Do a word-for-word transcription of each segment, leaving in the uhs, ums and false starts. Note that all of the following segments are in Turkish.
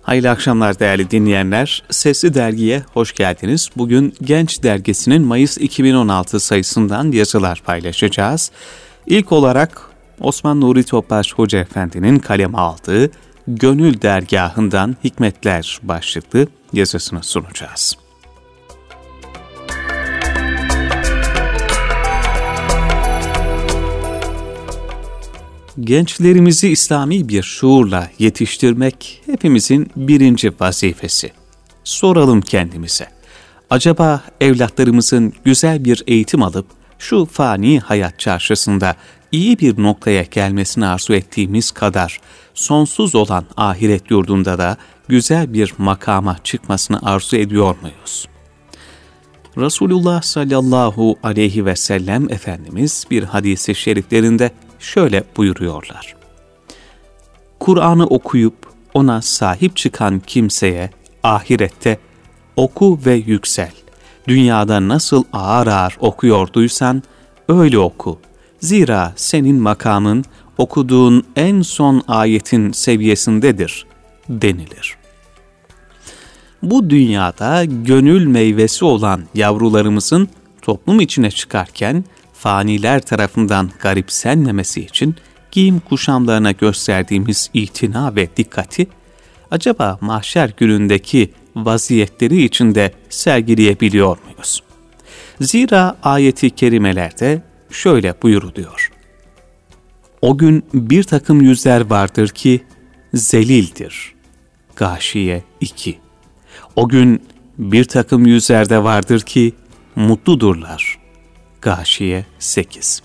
Hayırlı akşamlar değerli dinleyenler. Sesli Dergi'ye hoş geldiniz. Bugün Genç Dergisi'nin Mayıs iki bin on altı sayısından yazılar paylaşacağız. İlk olarak Osman Nuri Topbaş Hoca Efendi'nin kaleme aldığı Gönül Dergahı'ndan Hikmetler başlıklı yazısını sunacağız. Gençlerimizi İslami bir şuurla yetiştirmek hepimizin birinci vazifesi. Soralım kendimize. Acaba evlatlarımızın güzel bir eğitim alıp şu fani hayat çarşısında iyi bir noktaya gelmesini arzu ettiğimiz kadar sonsuz olan ahiret yurdunda da güzel bir makama çıkmasını arzu ediyor muyuz? Resulullah sallallahu aleyhi ve sellem Efendimiz bir hadis-i şeriflerinde şöyle buyuruyorlar. Kur'an'ı okuyup ona sahip çıkan kimseye ahirette oku ve yüksel. Dünyada nasıl ağır ağır okuyorduysan öyle oku. Zira senin makamın okuduğun en son ayetin seviyesindedir denilir. Bu dünyada gönül meyvesi olan yavrularımızın toplum içine çıkarken faniler tarafından garipsenmemesi için giyim kuşamlarına gösterdiğimiz itina ve dikkati acaba mahşer günündeki vaziyetleri içinde sergileyebiliyor muyuz? Zira ayeti kerimelerde şöyle buyuruluyor. O gün bir takım yüzler vardır ki zelildir. Gâşiye iki. O gün bir takım yüzler de vardır ki mutludurlar. Gâşiye sekiz.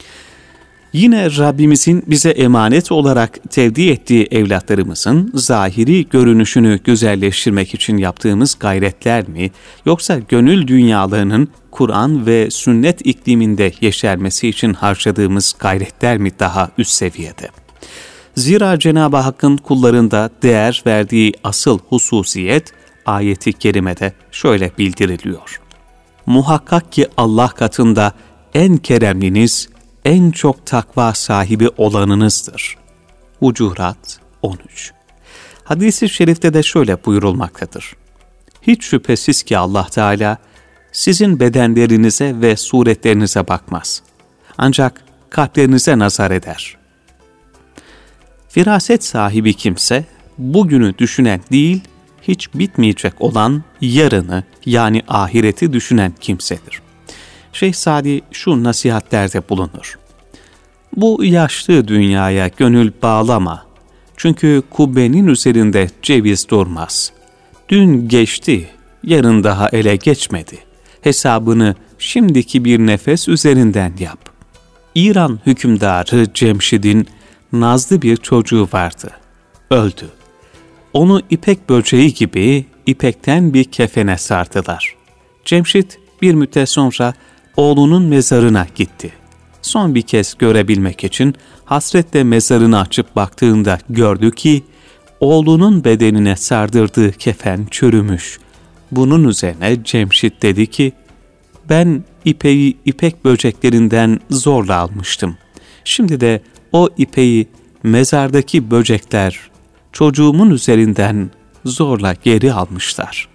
Yine Rabbimizin bize emanet olarak tevdi ettiği evlatlarımızın zahiri görünüşünü güzelleştirmek için yaptığımız gayretler mi, yoksa gönül dünyalarının Kur'an ve sünnet ikliminde yeşermesi için harcadığımız gayretler mi daha üst seviyede? Zira Cenab-ı Hakk'ın kullarında değer verdiği asıl hususiyet ayeti kerimede şöyle bildiriliyor. Muhakkak ki Allah katında en keremliniz, en çok takva sahibi olanınızdır. Hucurat on üç. Hadis-i şerifte de şöyle buyurulmaktadır. Hiç şüphesiz ki Allah Teala sizin bedenlerinize ve suretlerinize bakmaz. Ancak kalplerinize nazar eder. Firaset sahibi kimse, bugünü düşünen değil, hiç bitmeyecek olan yarını yani ahireti düşünen kimsedir. Şeyh Sadi şu nasihatlerde bulunur. Bu yaşlı dünyaya gönül bağlama. Çünkü kubbenin üzerinde ceviz durmaz. Dün geçti, yarın daha ele geçmedi. Hesabını şimdiki bir nefes üzerinden yap. İran hükümdarı Cemşid'in nazlı bir çocuğu vardı. Öldü. Onu ipek böceği gibi ipekten bir kefene sardılar. Cemşid bir müddet sonra oğlunun mezarına gitti. Son bir kez görebilmek için hasretle mezarını açıp baktığında gördü ki oğlunun bedenine sardırdığı kefen çürümüş. Bunun üzerine Cemşid dedi ki, ben ipeği ipek böceklerinden zorla almıştım. Şimdi de o ipeği mezardaki böcekler çocuğumun üzerinden zorla geri almışlar.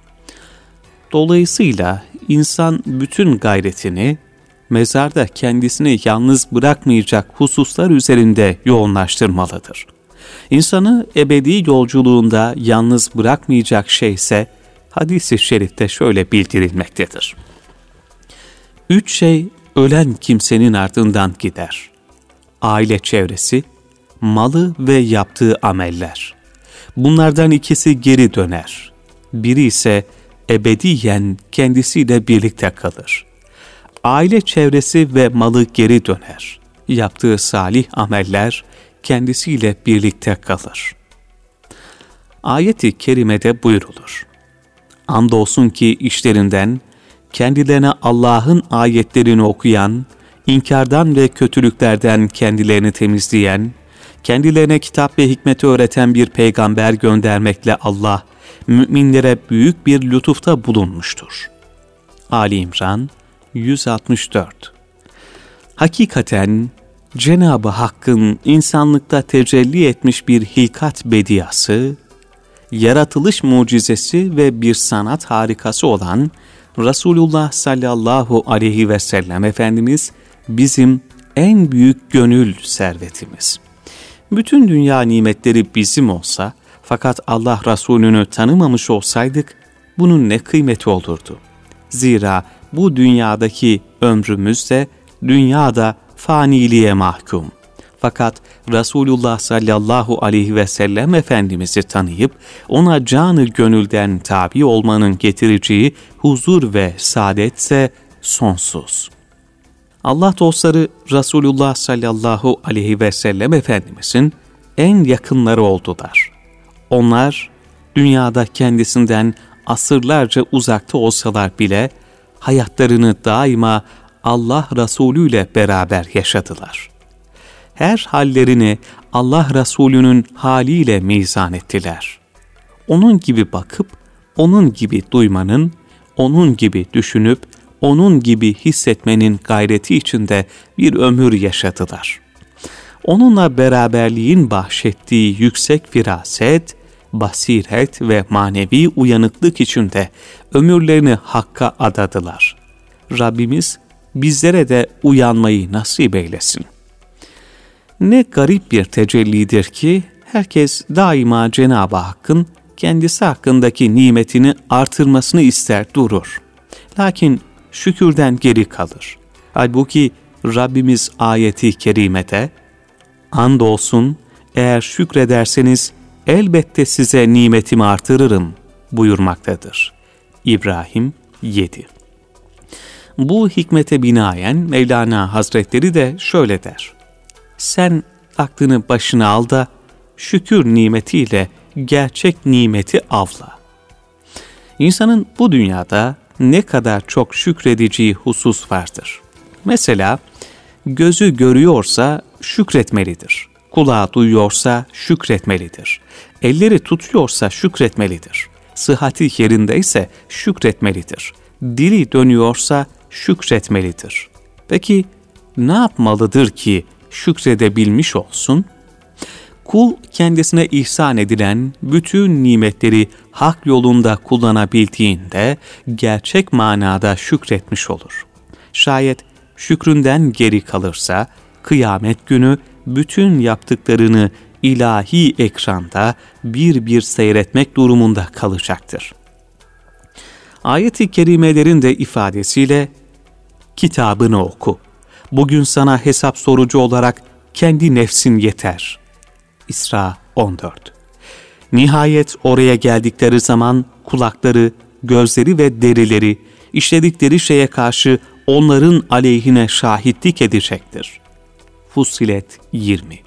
Dolayısıyla insan bütün gayretini mezarda kendisini yalnız bırakmayacak hususlar üzerinde yoğunlaştırmalıdır. İnsanı ebedi yolculuğunda yalnız bırakmayacak şey ise hadis-i şerifte şöyle bildirilmektedir. Üç şey ölen kimsenin ardından gider. Aile çevresi, malı ve yaptığı ameller. Bunlardan ikisi geri döner. Biri ise ebediyen kendisiyle birlikte kalır. Aile çevresi ve malı geri döner. Yaptığı salih ameller kendisiyle birlikte kalır. Ayet-i kerimede buyrulur. Andolsun ki işlerinden kendilerine Allah'ın ayetlerini okuyan, inkardan ve kötülüklerden kendilerini temizleyen, kendilerine kitap ve hikmeti öğreten bir peygamber göndermekle Allah, müminlere büyük bir lütufta bulunmuştur. Ali İmran yüz altmış dört. Hakikaten Cenab-ı Hakk'ın insanlıkta tecelli etmiş bir hilkat bediyası, yaratılış mucizesi ve bir sanat harikası olan Resulullah sallallahu aleyhi ve sellem Efendimiz bizim en büyük gönül servetimiz. Bütün dünya nimetleri bizim olsa fakat Allah Resulü'nü tanımamış olsaydık bunun ne kıymeti olurdu? Zira bu dünyadaki ömrümüz de dünyada faniliğe mahkum. Fakat Resulullah sallallahu aleyhi ve sellem Efendimiz'i tanıyıp ona canı gönülden tabi olmanın getireceği huzur ve saadetse sonsuz. Allah dostları Resulullah sallallahu aleyhi ve sellem Efendimiz'in en yakınları oldular. Onlar dünyada kendisinden asırlarca uzakta olsalar bile hayatlarını daima Allah Resulü ile beraber yaşadılar. Her hallerini Allah Resulü'nün haliyle mizan ettiler. Onun gibi bakıp, onun gibi duymanın, onun gibi düşünüp, onun gibi hissetmenin gayreti içinde bir ömür yaşadılar. Onunla beraberliğin bahşettiği yüksek firaset, basiret ve manevi uyanıklık içinde ömürlerini Hakk'a adadılar. Rabbimiz bizlere de uyanmayı nasip eylesin. Ne garip bir tecellidir ki herkes daima Cenab-ı Hakk'ın kendisi hakkındaki nimetini artırmasını ister durur. Lakin şükürden geri kalır. Halbuki Rabbimiz ayeti kerimede andolsun eğer şükrederseniz elbette size nimetimi artırırım buyurmaktadır. İbrahim yedi. Bu hikmete binaen Mevlana Hazretleri de şöyle der: sen aklını başına al da şükür nimetiyle gerçek nimeti avla. İnsanın bu dünyada ne kadar çok şükredeceği husus vardır. Mesela gözü görüyorsa şükretmelidir. Kulağı duyuyorsa şükretmelidir. Elleri tutuyorsa şükretmelidir. Sıhhati yerindeyse şükretmelidir. Dili dönüyorsa şükretmelidir. Peki ne yapmalıdır ki şükredebilmiş olsun? Kul kendisine ihsan edilen bütün nimetleri hak yolunda kullanabildiğinde gerçek manada şükretmiş olur. Şayet şükründen geri kalırsa kıyamet günü bütün yaptıklarını ilahi ekranda bir bir seyretmek durumunda kalacaktır. Ayet-i kerimelerin de ifadesiyle kitabını oku. Bugün sana hesap sorucu olarak kendi nefsin yeter. İsra on dört. Nihayet oraya geldikleri zaman kulakları, gözleri ve derileri işledikleri şeye karşı onların aleyhine şahitlik edecektir. Fussilet yirmi.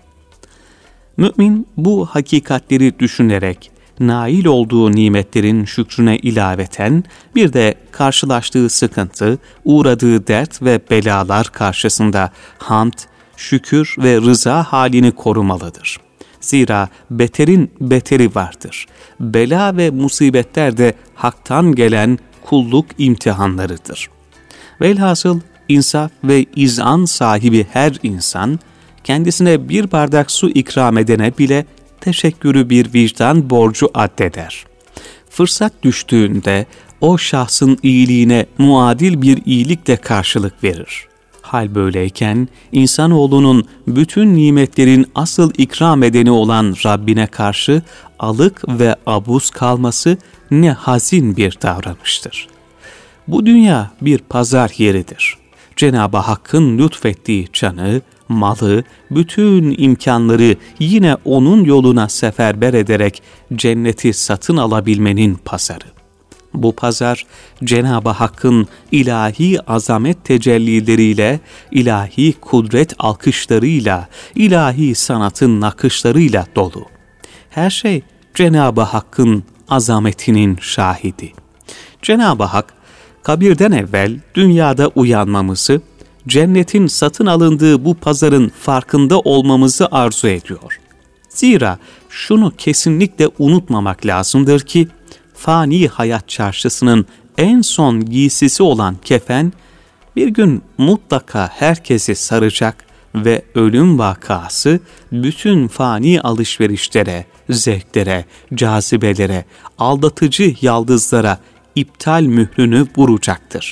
Mümin bu hakikatleri düşünerek nail olduğu nimetlerin şükrüne ilaveten bir de karşılaştığı sıkıntı, uğradığı dert ve belalar karşısında hamd, şükür ve rıza halini korumalıdır. Zira beterin beteri vardır. Bela ve musibetler de haktan gelen kulluk imtihanlarıdır. Velhasıl insaf ve izan sahibi her insan, kendisine bir bardak su ikram edene bile teşekkürü bir vicdan borcu addeder. Fırsat düştüğünde o şahsın iyiliğine muadil bir iyilikle karşılık verir. Hal böyleyken insanoğlunun bütün nimetlerin asıl ikram edeni olan Rabbine karşı alık ve abuz kalması ne hazin bir davranıştır. Bu dünya bir pazar yeridir. Cenab-ı Hakk'ın lütfettiği canı, malı, bütün imkanları yine onun yoluna seferber ederek cenneti satın alabilmenin pazarı. Bu pazar Cenab-ı Hakk'ın ilahi azamet tecellileriyle, ilahi kudret alkışlarıyla, ilahi sanatın nakışlarıyla dolu. Her şey Cenab-ı Hakk'ın azametinin şahidi. Cenab-ı Hak kabirden evvel dünyada uyanmamızı, cennetin satın alındığı bu pazarın farkında olmamızı arzu ediyor. Zira şunu kesinlikle unutmamak lazımdır ki, fani hayat çarşısının en son giysisi olan kefen, bir gün mutlaka herkesi saracak ve ölüm vakası bütün fani alışverişlere zevklere, cazibelere, aldatıcı yaldızlara iptal mührünü vuracaktır.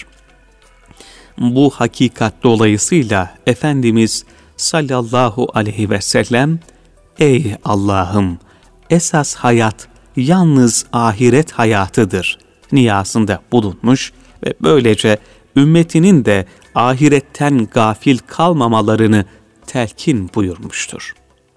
Bu hakikat dolayısıyla Efendimiz sallallahu aleyhi ve sellem, ''Ey Allah'ım, esas hayat yalnız ahiret hayatıdır.'' niyazında bulunmuş ve böylece ümmetinin de ahiretten gafil kalmamalarını telkin buyurmuştur.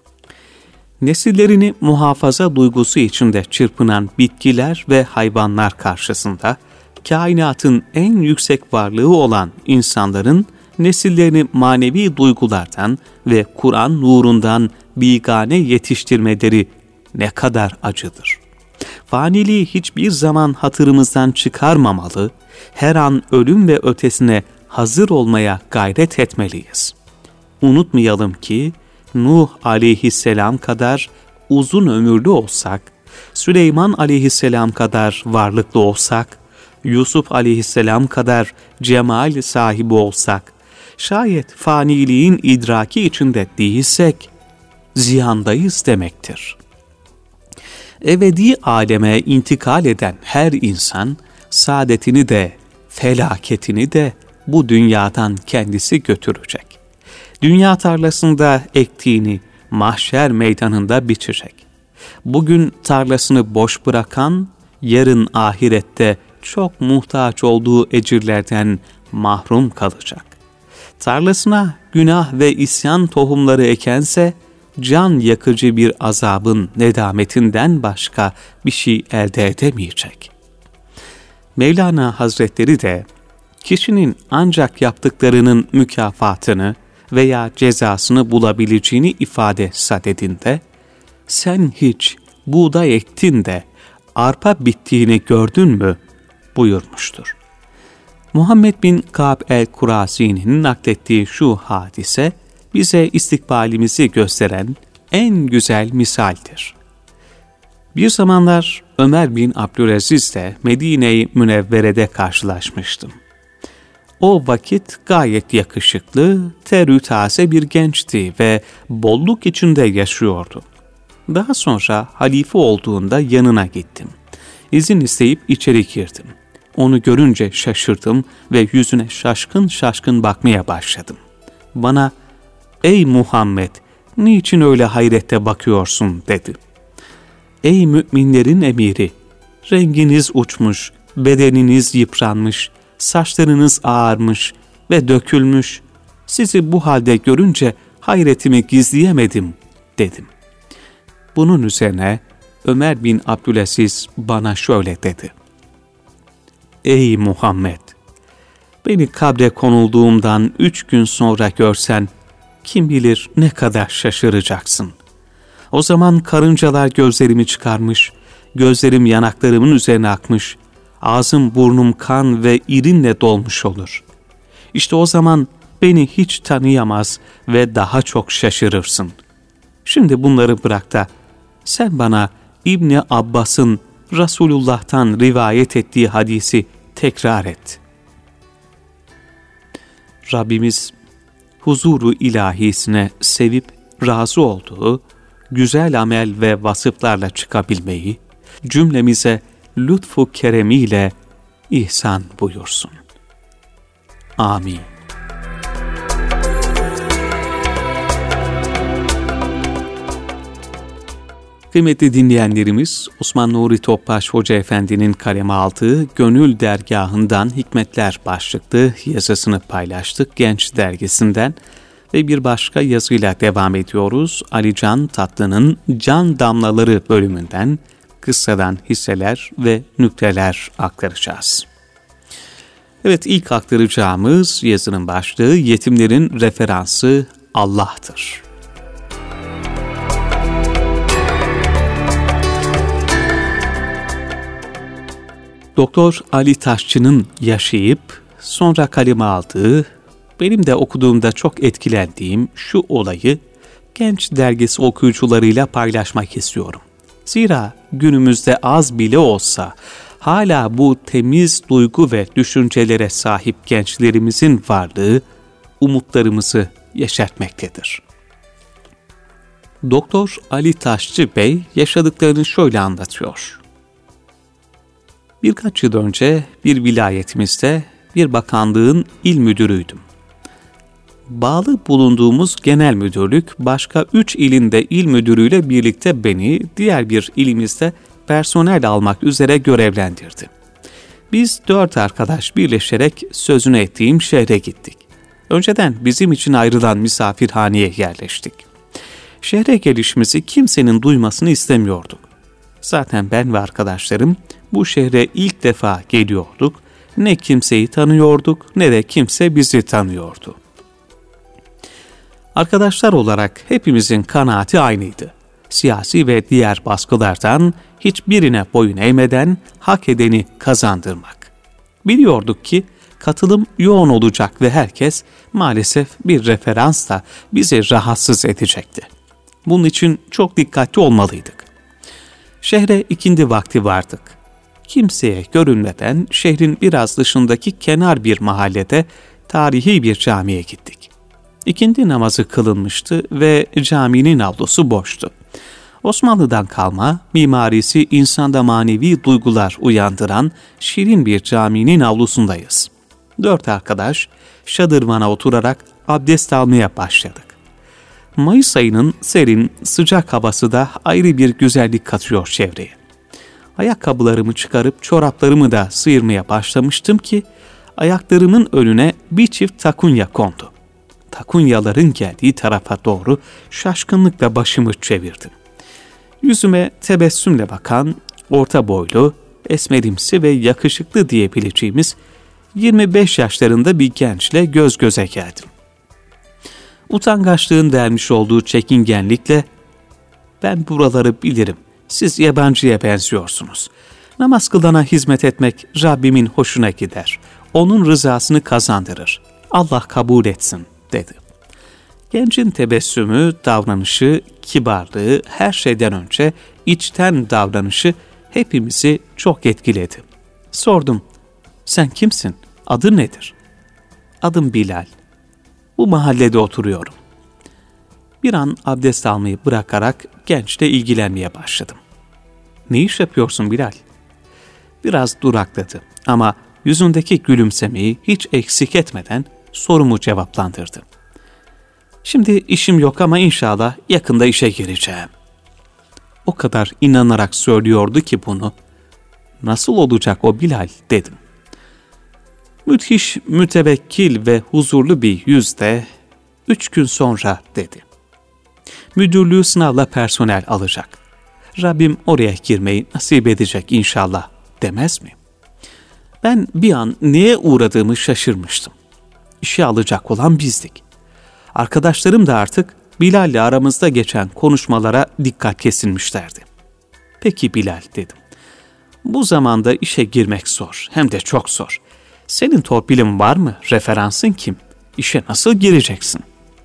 Nesillerini muhafaza duygusu içinde çırpınan bitkiler ve hayvanlar karşısında, kainatın en yüksek varlığı olan insanların nesillerini manevi duygulardan ve Kur'an nurundan bigane yetiştirmeleri ne kadar acıdır. Faniliği hiçbir zaman hatırımızdan çıkarmamalı, her an ölüm ve ötesine hazır olmaya gayret etmeliyiz. Unutmayalım ki, Nuh aleyhisselam kadar uzun ömürlü olsak, Süleyman aleyhisselam kadar varlıklı olsak, Yusuf aleyhisselam kadar cemal sahibi olsak, şayet faniliğin idraki içinde değilsek, ziyandayız demektir. Ebedi aleme intikal eden her insan, saadetini de, felaketini de bu dünyadan kendisi götürecek. Dünya tarlasında ektiğini mahşer meydanında biçecek. Bugün tarlasını boş bırakan, yarın ahirette çok muhtaç olduğu ecirlerden mahrum kalacak. Tarlasına günah ve isyan tohumları ekense, can yakıcı bir azabın nedametinden başka bir şey elde edemeyecek. Mevlana Hazretleri de, kişinin ancak yaptıklarının mükafatını veya cezasını bulabileceğini ifade sadedinde, sen hiç buğday ektin de arpa bittiğini gördün mü buyurmuştur. Muhammed bin Ka'b el-Kurasi'nin naklettiği şu hadise, bize istikbalimizi gösteren en güzel misaldir. Bir zamanlar Ömer bin Abdülaziz ile Medine-i Münevvere'de karşılaşmıştım. O vakit gayet yakışıklı, terü taze bir gençti ve bolluk içinde yaşıyordu. Daha sonra halife olduğunda yanına gittim. İzin isteyip içeri girdim. Onu görünce şaşırdım ve yüzüne şaşkın şaşkın bakmaya başladım. Bana, ''Ey Muhammed, niçin öyle hayrette bakıyorsun?'' dedi. ''Ey müminlerin emiri, renginiz uçmuş, bedeniniz yıpranmış, saçlarınız ağarmış ve dökülmüş. Sizi bu halde görünce hayretimi gizleyemedim.'' dedim. Bunun üzerine Ömer bin Abdülaziz bana şöyle dedi. ''Ey Muhammed, beni kabre konulduğumdan üç gün sonra görsen, kim bilir ne kadar şaşıracaksın. O zaman karıncalar gözlerimi çıkarmış, gözlerim yanaklarımın üzerine akmış, ağzım burnum kan ve irinle dolmuş olur. İşte o zaman beni hiç tanıyamaz ve daha çok şaşırırsın. Şimdi bunları bırak da sen bana İbni Abbas'ın Resulullah'tan rivayet ettiği hadisi tekrar et.'' Rabbimiz huzuru ilahisine sevip razı olduğu güzel amel ve vasıflarla çıkabilmeyi cümlemize lütfu keremiyle ihsan buyursun. Amin. Kıymetli dinleyenlerimiz, Osman Nuri Topbaş Hoca Efendi'nin kaleme aldığı Gönül Dergahı'ndan Hikmetler başlıklı yazısını paylaştık Genç Dergisi'nden ve bir başka yazıyla devam ediyoruz. Ali Can Tatlı'nın Can Damlaları bölümünden kıssadan hisseler ve nükteler aktaracağız. Evet, ilk aktaracağımız yazının başlığı yetimlerin referansı Allah'tır. Doktor Ali Taşçı'nın yaşayıp sonra kaleme aldığı, benim de okuduğumda çok etkilendiğim şu olayı Genç Dergisi okuyucularıyla paylaşmak istiyorum. Zira günümüzde az bile olsa hala bu temiz duygu ve düşüncelere sahip gençlerimizin varlığı umutlarımızı yeşertmektedir. Doktor Ali Taşçı Bey yaşadıklarını şöyle anlatıyor. Birkaç yıl önce bir vilayetimizde bir bakanlığın il müdürüydüm. Bağlı bulunduğumuz genel müdürlük başka üç ilinde il müdürüyle birlikte beni diğer bir ilimizde personel almak üzere görevlendirdi. Biz dört arkadaş birleşerek sözünü ettiğim şehre gittik. Önceden bizim için ayrılan misafirhaneye yerleştik. Şehre gelişimizi kimsenin duymasını istemiyorduk. Zaten ben ve arkadaşlarım bu şehre ilk defa geliyorduk. Ne kimseyi tanıyorduk ne de kimse bizi tanıyordu. Arkadaşlar olarak hepimizin kanaati aynıydı. Siyasi ve diğer baskılardan hiçbirine boyun eğmeden hak edeni kazandırmak. Biliyorduk ki katılım yoğun olacak ve herkes maalesef bir referansla bizi rahatsız edecekti. Bunun için çok dikkatli olmalıydık. Şehre ikindi vakti vardık. Kimseye görünmeden şehrin biraz dışındaki kenar bir mahallede tarihi bir camiye gittik. İkindi namazı kılınmıştı ve caminin avlusu boştu. Osmanlı'dan kalma, mimarisi insanda manevi duygular uyandıran şirin bir caminin avlusundayız. Dört arkadaş şadırvana oturarak abdest almaya başladık. Mayıs ayının serin, sıcak havası da ayrı bir güzellik katıyor çevreye. Ayakkabılarımı çıkarıp çoraplarımı da sıyırmaya başlamıştım ki ayaklarımın önüne bir çift takunya kondu. Takunyaların geldiği tarafa doğru şaşkınlıkla başımı çevirdim. Yüzüme tebessümle bakan, orta boylu, esmerimsi ve yakışıklı diyebileceğimiz yirmi beş yaşlarında bir gençle göz göze geldim. Utangaçlığın vermiş olduğu çekingenlikle, "Ben buraları bilirim, siz yabancıya benziyorsunuz. Namaz kılana hizmet etmek Rabbimin hoşuna gider. Onun rızasını kazandırır. Allah kabul etsin," dedi. Gencin tebessümü, davranışı, kibarlığı, her şeyden önce içten davranışı hepimizi çok etkiledi. Sordum, "Sen kimsin? Adın nedir?" "Adım Bilal. Bu mahallede oturuyorum." Bir an abdest almayı bırakarak gençle ilgilenmeye başladım. "Ne iş yapıyorsun Bilal?" Biraz durakladı ama yüzündeki gülümsemeyi hiç eksik etmeden sorumu cevaplandırdı. "Şimdi işim yok ama inşallah yakında işe gireceğim." O kadar inanarak söylüyordu ki bunu. "Nasıl olacak o Bilal?" dedim. "Müthiş, mütevekkil ve huzurlu bir yüzle üç gün sonra," dedi. "Müdürlüğü sınavla personel alacak. Rabbim oraya girmeyi nasip edecek inşallah," demez mi? Ben bir an neye uğradığımı şaşırmıştım. İşe alacak olan bizdik. Arkadaşlarım da artık Bilal'le aramızda geçen konuşmalara dikkat kesilmişlerdi. "Peki Bilal," dedim. "Bu zamanda işe girmek zor, hem de çok zor. Senin torpilin var mı? Referansın kim? İşe nasıl gireceksin?"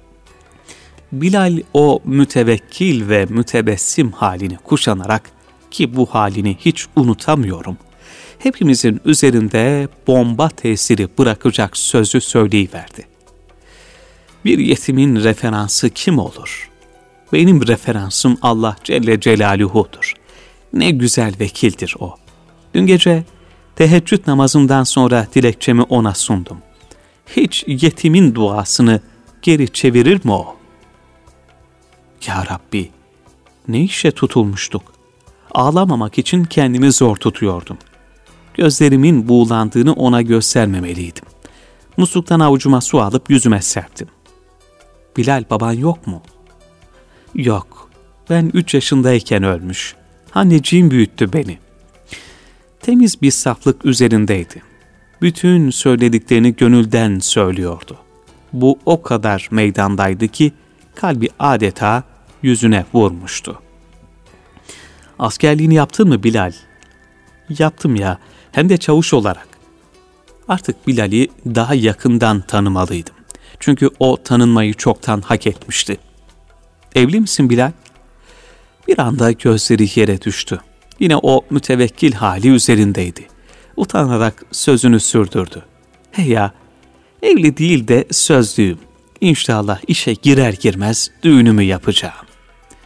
Bilal o mütevekkil ve mütebessim halini kuşanarak, ki bu halini hiç unutamıyorum, hepimizin üzerinde bomba tesiri bırakacak sözü söyleyiverdi. "Bir yetimin referansı kim olur? Benim referansım Allah Celle Celaluhu'dur. Ne güzel vekildir o. Dün gece teheccüd namazından sonra dilekçemi ona sundum. Hiç yetimin duasını geri çevirir mi o?" Ya Rabbi, ne işe tutulmuştuk? Ağlamamak için kendimi zor tutuyordum. Gözlerimin buğulandığını ona göstermemeliydim. Musluktan avucuma su alıp yüzüme serptim. "Bilal, baban yok mu?" "Yok, ben üç yaşındayken ölmüş. Anneciğim büyüttü beni." Temiz bir saflık üzerindeydi. Bütün söylediklerini gönülden söylüyordu. Bu o kadar meydandaydı ki kalbi adeta yüzüne vurmuştu. "Askerliğini yaptın mı Bilal?" "Yaptım ya, hem de çavuş olarak." Artık Bilal'i daha yakından tanımalıydım. Çünkü o tanınmayı çoktan hak etmişti. "Evli misin Bilal?" Bir anda gözleri yere düştü. Yine o mütevekkil hali üzerindeydi. Utanarak sözünü sürdürdü. "He ya, evli değil de sözlüyüm. İnşallah işe girer girmez düğünümü yapacağım."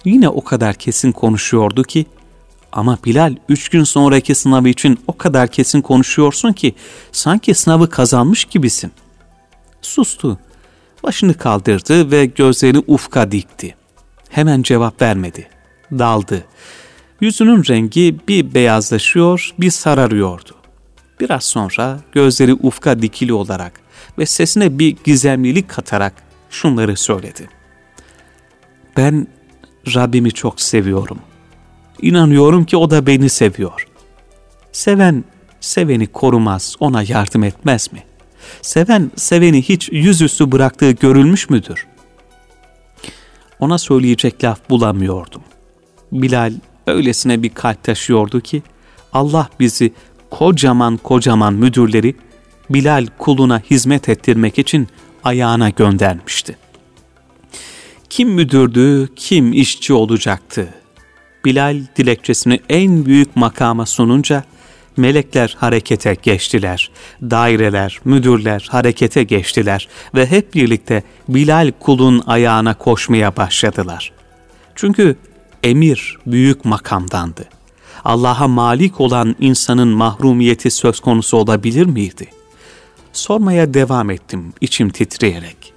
yine o kadar kesin konuşuyordu ki, ama Bilal üç gün sonraki sınavı için o kadar kesin konuşuyorsun ki sanki sınavı kazanmış gibisin. Sustu, başını kaldırdı ve gözlerini ufka dikti. Hemen cevap vermedi, daldı. Yüzünün rengi bir beyazlaşıyor, bir sararıyordu. Biraz sonra gözleri ufka dikili olarak ve sesine bir gizemlilik katarak şunları söyledi. Ben Rabbimi çok seviyorum. İnanıyorum ki o da beni seviyor. Seven, seveni korumaz, ona yardım etmez mi? Seven, seveni hiç yüzüstü bıraktığı görülmüş müdür? Ona söyleyecek laf bulamıyordum. Bilal öylesine bir kalp taşıyordu ki, Allah bizi kocaman kocaman müdürleri Bilal kuluna hizmet ettirmek için ayağına göndermişti. Kim müdürdü, kim işçi olacaktı? Bilal dilekçesini en büyük makama sununca melekler harekete geçtiler. Daireler, müdürler harekete geçtiler ve hep birlikte Bilal kulun ayağına koşmaya başladılar. Çünkü emir büyük makamdandı. Allah'a malik olan insanın mahrumiyeti söz konusu olabilir miydi? Sormaya devam ettim içim titreyerek.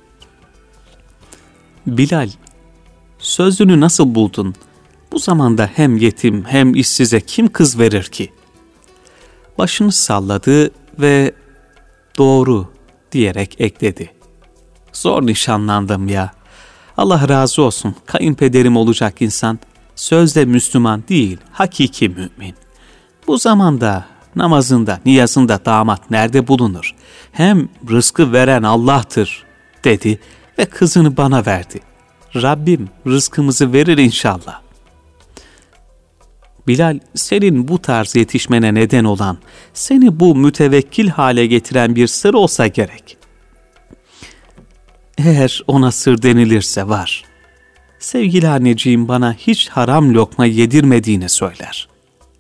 Bilal, sözünü nasıl buldun? Bu zamanda hem yetim hem işsize kim kız verir ki? Başını salladı ve doğru diyerek ekledi. Zor nişanlandım ya. Allah razı olsun, kayınpederim olacak insan sözde Müslüman değil, hakiki mümin. Bu zamanda namazında, niyazında damat nerede bulunur? Hem rızkı veren Allah'tır dedi ve kızını bana verdi. Rabbim rızkımızı verir inşallah. Bilal, senin bu tarz yetişmene neden olan, seni bu mütevekkil hale getiren bir sır olsa gerek. Eğer ona sır denilirse var. Sevgili anneciğim bana hiç haram lokma yedirmediğini söyler.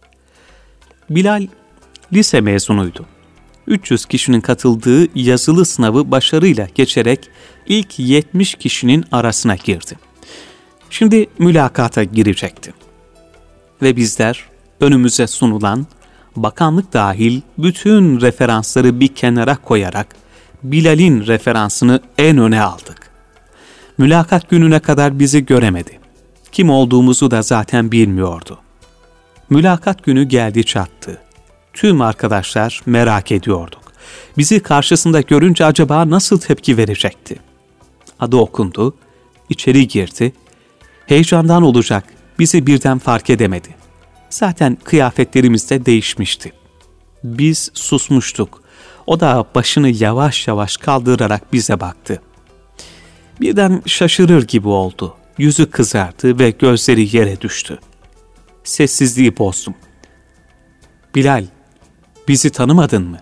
Bilal lise mezunuydu. üç yüz kişinin katıldığı yazılı sınavı başarıyla geçerek ilk yetmiş kişinin arasına girdi. Şimdi mülakata girecekti. Ve bizler önümüze sunulan, bakanlık dahil bütün referansları bir kenara koyarak Bilal'in referansını en öne aldık. Mülakat gününe kadar bizi göremedi. Kim olduğumuzu da zaten bilmiyordu. Mülakat günü geldi çattı. Tüm arkadaşlar merak ediyorduk. Bizi karşısında görünce acaba nasıl tepki verecekti? Adı okundu, içeri girdi. Heyecandan olacak, bizi birden fark edemedi. Zaten kıyafetlerimiz de değişmişti. Biz susmuştuk. O da başını yavaş yavaş kaldırarak bize baktı. Birden şaşırır gibi oldu. Yüzü kızardı ve gözleri yere düştü. Sessizliği bozdum. Bilal, bizi tanımadın mı?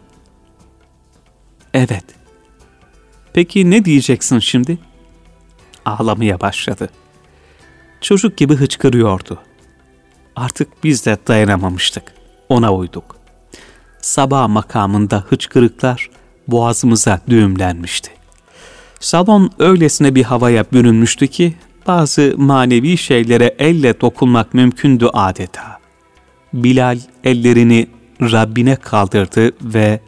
Evet. Peki ne diyeceksin şimdi? Ağlamaya başladı. Çocuk gibi hıçkırıyordu. Artık biz de dayanamamıştık. Ona uyduk. Sabah makamında hıçkırıklar boğazımıza düğümlenmişti. Salon öylesine bir havaya bürünmüştü ki bazı manevi şeylere elle dokunmak mümkündü adeta. Bilal ellerini Rabbine kaldırdı ve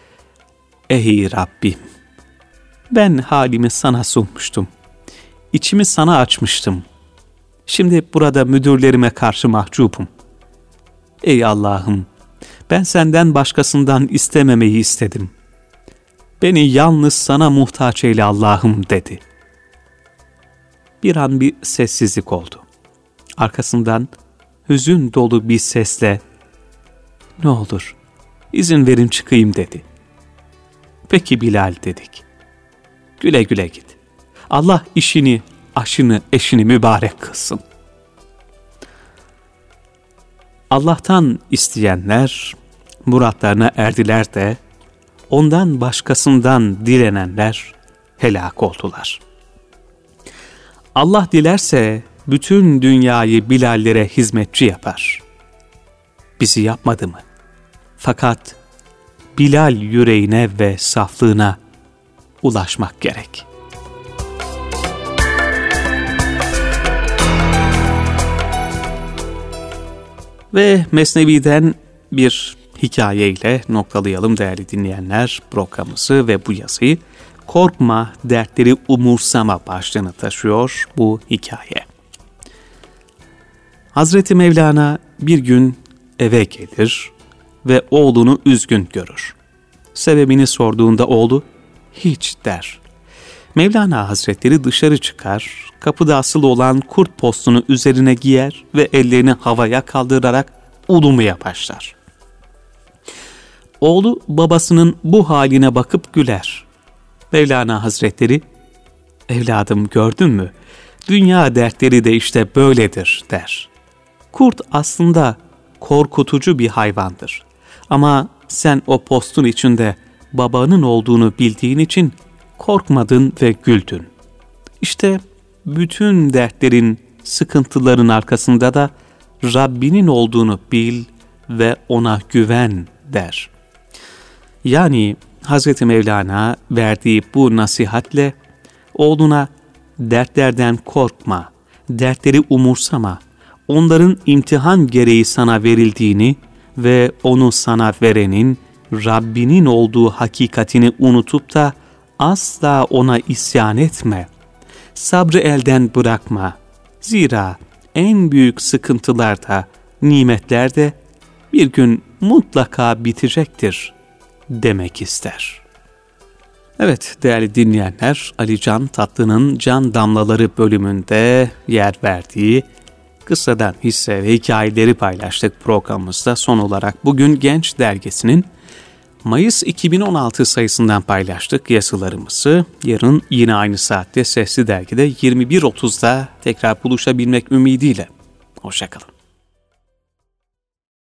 "Ey Rabbim, ben halimi sana sunmuştum. İçimi sana açmıştım. Şimdi burada müdürlerime karşı mahcubum. Ey Allah'ım, ben senden başkasından istememeyi istedim. Beni yalnız sana muhtaç eyle Allah'ım" dedi. Bir an bir sessizlik oldu. Arkasından hüzün dolu bir sesle "Ne olur, izin verin çıkayım" dedi. "Peki Bilal" dedik. "Güle güle git. Allah işini, aşını, eşini mübarek kılsın." Allah'tan isteyenler muratlarına erdiler de ondan başkasından dilenenler helak oldular. Allah dilerse bütün dünyayı Bilallere hizmetçi yapar. Bizi yapmadı mı? Fakat Bilal yüreğine ve saflığına ulaşmak gerek. Ve Mesnevi'den bir hikayeyle noktalayalım değerli dinleyenler programımızı ve bu yazıyı. Korkma, dertleri umursama başlığını taşıyor bu hikaye. Hazreti Mevlana bir gün eve gelir ve oğlunu üzgün görür. Sebebini sorduğunda oğlu hiç der. Mevlana Hazretleri dışarı çıkar, kapıda asılı olan kurt postunu üzerine giyer ve ellerini havaya kaldırarak ulumaya başlar. Oğlu babasının bu haline bakıp güler. Mevlana Hazretleri, "Evladım gördün mü? Dünya dertleri de işte böyledir," der. Kurt aslında korkutucu bir hayvandır. Ama sen o postun içinde babanın olduğunu bildiğin için korkmadın ve güldün. İşte bütün dertlerin, sıkıntıların arkasında da Rabbinin olduğunu bil ve ona güven der. Yani Hazreti Mevlana verdiği bu nasihatle oğluna dertlerden korkma, dertleri umursama, onların imtihan gereği sana verildiğini ve onu sana verenin Rabbinin olduğu hakikatini unutup da asla ona isyan etme. Sabrı elden bırakma. Zira en büyük sıkıntılar da, nimetler de bir gün mutlaka bitecektir demek ister. Evet değerli dinleyenler, Ali Can Tatlı'nın Can Damlaları bölümünde yer verdiği kıssadan hisse ve hikayeleri paylaştık programımızda. Son olarak bugün Genç Dergisi'nin Mayıs iki bin on altı sayısından paylaştık yazılarımızı. Yarın yine aynı saatte Sesli Dergi'de yirmi bir otuzda tekrar buluşabilmek ümidiyle. Hoşça kalın.